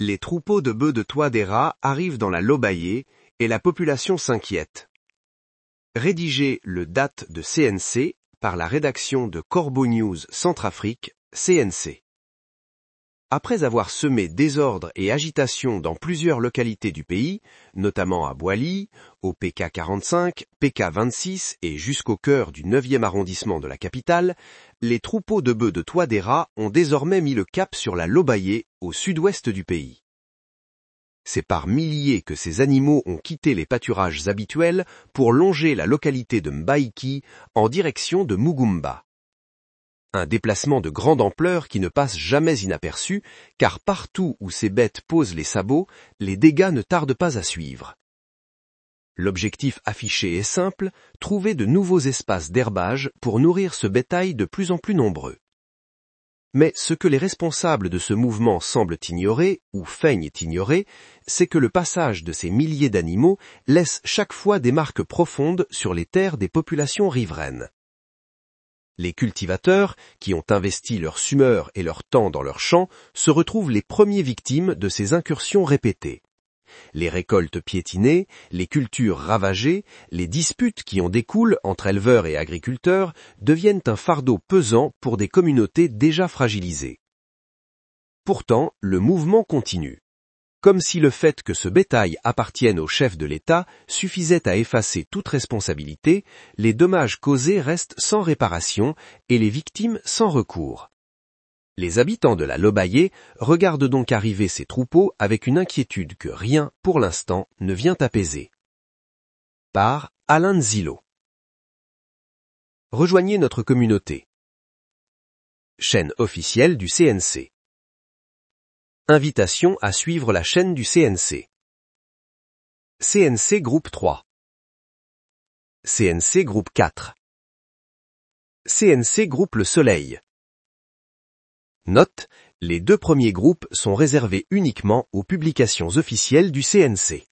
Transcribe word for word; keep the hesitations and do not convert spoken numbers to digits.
Les troupeaux de bœufs de Touadéra arrivent dans la Lobaye et la population s'inquiète. Rédigé le date de C N C par la rédaction de Corbeau News Centrafrique, C N C. Après avoir semé désordre et agitation dans plusieurs localités du pays, notamment à Bouali, au P K quarante-cinq, P K vingt-six et jusqu'au cœur du neuvième arrondissement de la capitale, les troupeaux de bœufs de Touadéra ont désormais mis le cap sur la Lobaye, au sud-ouest du pays. C'est par milliers que ces animaux ont quitté les pâturages habituels pour longer la localité de Mbaïki en direction de Mugumba. Un déplacement de grande ampleur qui ne passe jamais inaperçu, car partout où ces bêtes posent les sabots, les dégâts ne tardent pas à suivre. L'objectif affiché est simple, trouver de nouveaux espaces d'herbage pour nourrir ce bétail de plus en plus nombreux. Mais ce que les responsables de ce mouvement semblent ignorer, ou feignent ignorer, c'est que le passage de ces milliers d'animaux laisse chaque fois des marques profondes sur les terres des populations riveraines. Les cultivateurs, qui ont investi leur summeur et leur temps dans leurs champs, se retrouvent les premiers victimes de ces incursions répétées. Les récoltes piétinées, les cultures ravagées, les disputes qui en découlent entre éleveurs et agriculteurs deviennent un fardeau pesant pour des communautés déjà fragilisées. Pourtant, le mouvement continue. Comme si le fait que ce bétail appartienne au chef de l'État suffisait à effacer toute responsabilité, les dommages causés restent sans réparation et les victimes sans recours. Les habitants de la Lobaye regardent donc arriver ces troupeaux avec une inquiétude que rien, pour l'instant, ne vient apaiser. Par Alain Nzilo. Rejoignez notre communauté. Chaîne officielle du C N C. Invitation à suivre la chaîne du C N C. C N C Groupe trois. C N C Groupe quatre. C N C Groupe Le Soleil. Note, les deux premiers groupes sont réservés uniquement aux publications officielles du C N C.